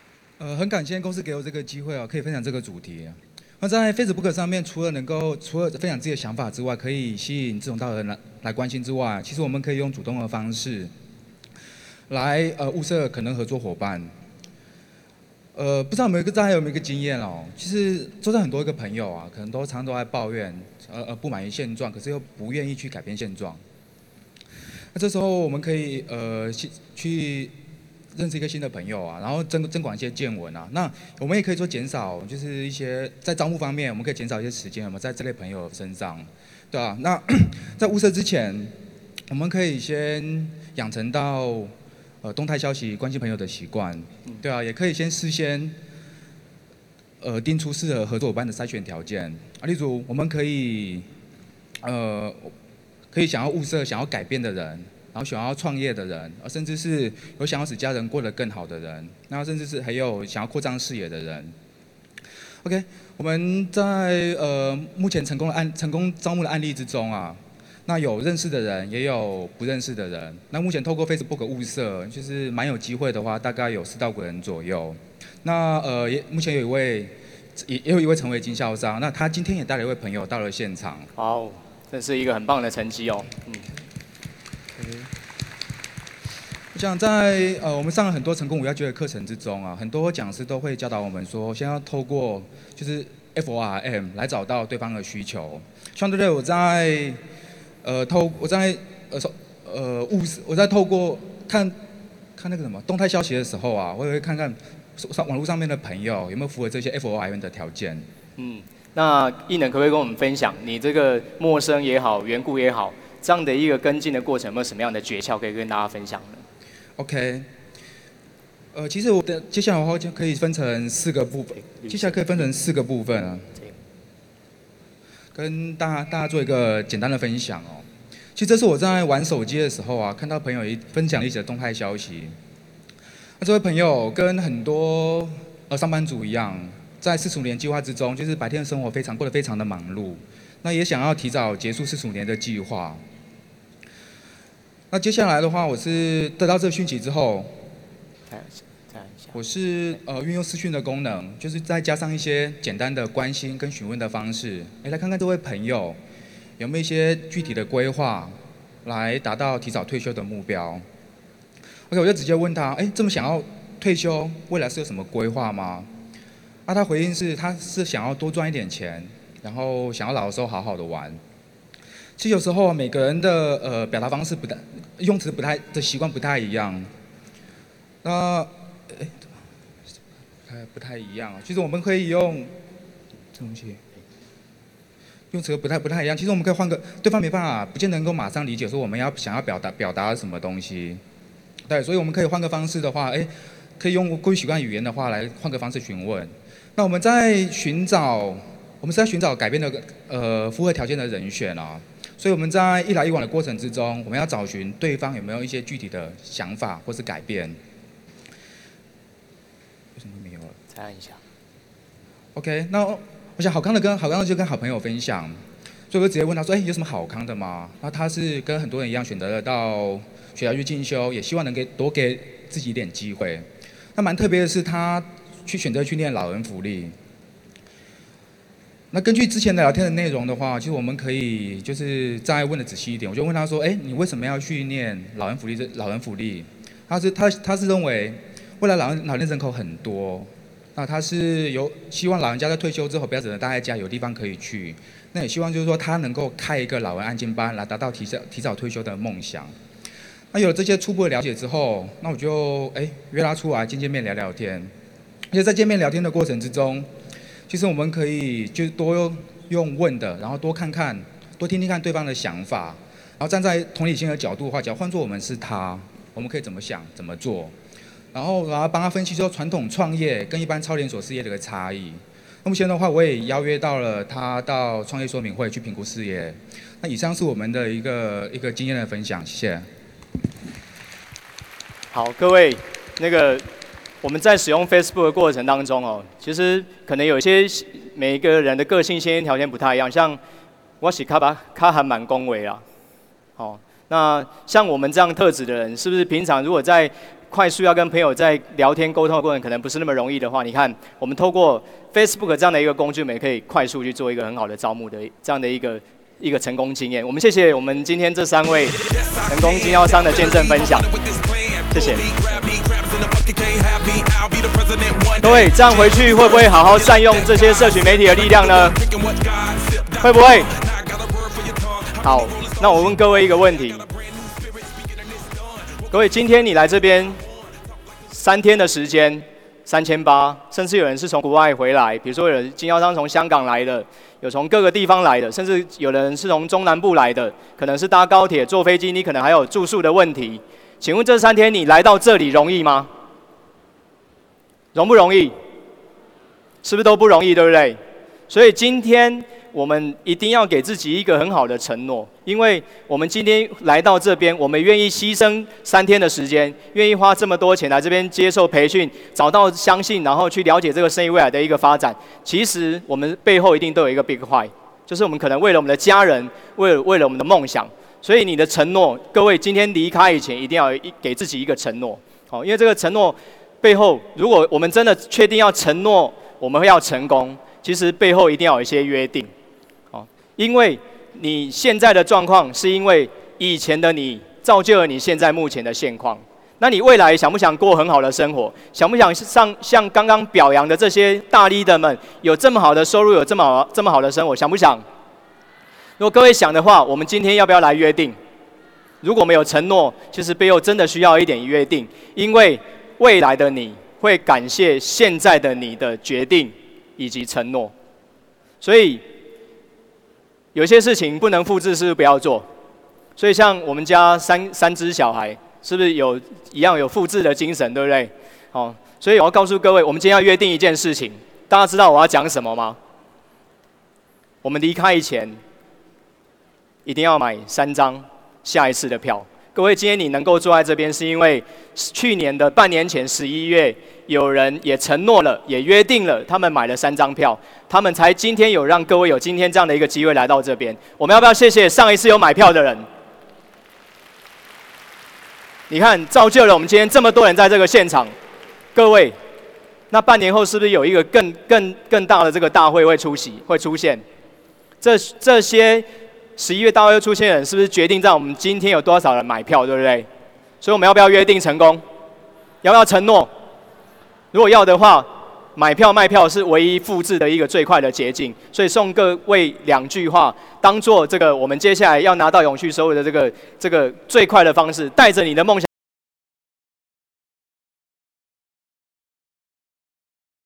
Speaker 5: 呃，很感谢公司给我这个机会啊，可以分享这个主题。那在 Facebook 上面，除了能够除了分享自己的想法之外，可以吸引志同道合人来来关心之外，其实我们可以用主动的方式来呃物色可能合作伙伴。呃，不知道有没有一个大家有没有一个经验哦？其实周遭很多一个朋友啊，可能都常常都在抱怨，呃呃不满意现状，可是又不愿意去改变现状。那这时候我们可以呃去去认识一个新的朋友啊，然后增增广一些见闻啊。那我们也可以说减少，就是一些在招募方面，我们可以减少一些时间，我们在这类朋友身上，对吧、啊？那在物色之前，我们可以先养成到呃动态消息关心朋友的习惯，对啊，也可以先事先呃定出适合合作伙伴的筛选条件啊，例如我们可以呃可以想要物色想要改变的人。然后想要创业的人，甚至是有想要使家人过得更好的人，那甚至是还有想要扩张视野的人。OK， 我们在呃目前成功的案成功招募的案例之中啊，那有认识的人，也有不认识的人。那目前透过 Facebook 物色，就是蛮有机会的话，大概有四到五人左右。那呃也目前有一位也也有一位成为经销商，那他今天也带了一位朋友到了现场。
Speaker 2: 好，这是一个很棒的成绩哦。嗯。
Speaker 5: 我想在呃我们上了很多成功五要诀的课程之中啊，很多讲师都会教导我们说，先要透过就是 F O R M 来找到对方的需求。相对的，我在呃透我在呃呃物我在透过看看那个什么动态消息的时候啊，我也会看看上网络上面的朋友有没有符合这些 F O R M 的条件。
Speaker 2: 嗯，那艺能可不可以跟我们分享你这个陌生也好，缘故也好，这样的一个跟进的过程，有没有什么样的诀窍可以跟大家分享呢？
Speaker 5: OK， 呃，其实我的接下来的话就可以分成四个部分，接下来可以分成四个部分啊，跟大家大家做一个简单的分享哦。其实这是我在玩手机的时候啊，看到朋友一分享一些动态消息。那这位朋友跟很多呃上班族一样，在四十五年计划之中，就是白天的生活非常过得非常的忙碌，那也想要提早结束四十五年的计划。 那接下来的话，我是得到这个讯息之后，我是呃运用视讯的功能，就是再加上一些简单的关心跟询问的方式，哎，来看看这位朋友有没有一些具体的规划，来达到提早退休的目标。OK， 我就直接问他，哎，这么想要退休，未来是有什么规划吗？那他回应是，他是想要多赚一点钱，然后想要老的时候好好的玩。 其实有时候每个人的呃表达方式不太，用词不太的习惯不太一样。那，哎，不太不太一样。其实我们可以用这东西，用词不太不太一样。其实我们可以换个，对方没办法，不见得能够马上理解说我们要想要表达表达什么东西。对，所以我们可以换个方式的话，哎，可以用过去习惯语言的话来换个方式询问。那我们在寻找，我们是在寻找改变的呃符合条件的人选啊。 所以我们在一来一往的过程之中，我们要找寻对方有没有一些具体的想法或是改变。为什么没有了？
Speaker 2: 再按一下。
Speaker 5: OK， 那我想好康的跟好康的就跟好朋友分享，所以我就直接问他说：“哎，有什么好康的吗？”那他是跟很多人一样选择了到学校去进修，也希望能给多给自己一点机会。那蛮特别的是，他去选择去念老人福利。 那根据之前的聊天的内容的话，其实我们可以就是再问的仔细一点。我就问他说：“哎，你为什么要去念老人福利？这老人福利，他是他他是认为未来老人老年人口很多，那他是有希望老人家在退休之后不要只能待在家，有地方可以去。那也希望就是说他能够开一个老人安静班，来达到提早提早退休的梦想。那有了这些初步的了解之后，那我就哎约他出来见见面聊聊天。而且在见面聊天的过程之中。 其实我们可以就多用问的，然后多看看、多听听看对方的想法，然后站在同理心的角度的话，假如换作我们是他，我们可以怎么想、怎么做，然后然后帮他分析说传统创业跟一般超连锁事业的一个差异。那目前的话，我也邀约到了他到创业说明会去评估事业。那以上是我们的一个一个经验的分享，谢谢。
Speaker 2: 好，各位，那个。 我们在使用 Facebook 的过程当中哦，其实可能有一些每一个人的个性先天条件不太一样，像我是卡巴卡还蛮恭维啦，哦，那像我们这样特质的人，是不是平常如果在快速要跟朋友在聊天沟通的过程可能不是那么容易的话，你看我们透过 Facebook 这样的一个工具，我们也可以快速去做一个很好的招募的这样的一个一个成功经验。我们谢谢我们今天这三位成功经销商的见证分享，谢谢。各位，这样回去会不会好好善用这些社群媒体的力量呢？会不会？好，那我问各位一个问题。各位，今天你来这边三天的时间，三千八，甚至有人是从国外回来，比如说有人经销商从香港来的，有从各个地方来的，甚至有人是从中南部来的，可能是搭高铁、坐飞机，你可能还有住宿的问题。请问这三天你来到这里容易吗？容不容易？是不是都不容易，对不对？所以今天我们一定要给自己一个很好的承诺，因为我们今天来到这边，我们愿意牺牲三天的时间，愿意花这么多钱来这边接受培训，找到相信，然后去了解这个生意未来的一个发展。其实我们背后一定都有一个 big why， 就是我们可能为了我们的家人，为了为了我们的梦想。所以你的承诺，各位今天离开以前一定要给自己一个承诺，好，因为这个承诺背后，如果我们真的确定要承诺我们会要成功，其实背后一定要有一些约定。因为你现在的状况，是因为以前的你造就了你现在目前的现况。那你未来想不想过很好的生活？想不想像像刚刚表扬的这些大 leader 们，有这么好的收入，有这么好这么好的生活？想不想？如果各位想的话，我们今天要不要来约定？如果我们有承诺，其实背后真的需要一点约定，因为未来的你会感谢现在的你的决定以及承诺。所以有些事情不能复制，是不是不要做？所以像我们家三三只小孩，是不是有一样有复制的精神，对不对？好，所以我要告诉各位，我们今天要约定一件事情，大家知道我要讲什么吗？我们离开以前，一定要买三张下一次的票。各位，今天你能够坐在这边，是因为去年的半年前十一月，有人也承诺了，也约定了，他们买了三张票，他们才今天有让各位有今天这样的一个机会来到这边。我们要不要谢谢上一次有买票的人？你看，造就了我们今天这么多人在这个现场。各位，那半年后是不是有一个更更更大的这个大会会出席，会出现？这这些。十一月大会出现的人，是不是决定在我们今天有多少人买票，对不对？所以我们要不要约定成功？要不要承诺？如果要的话，买票卖票是唯一复制的一个最快的捷径。所以送各位两句话，当做这个我们接下来要拿到永续收入的这个这个最快的方式，带着你的梦想。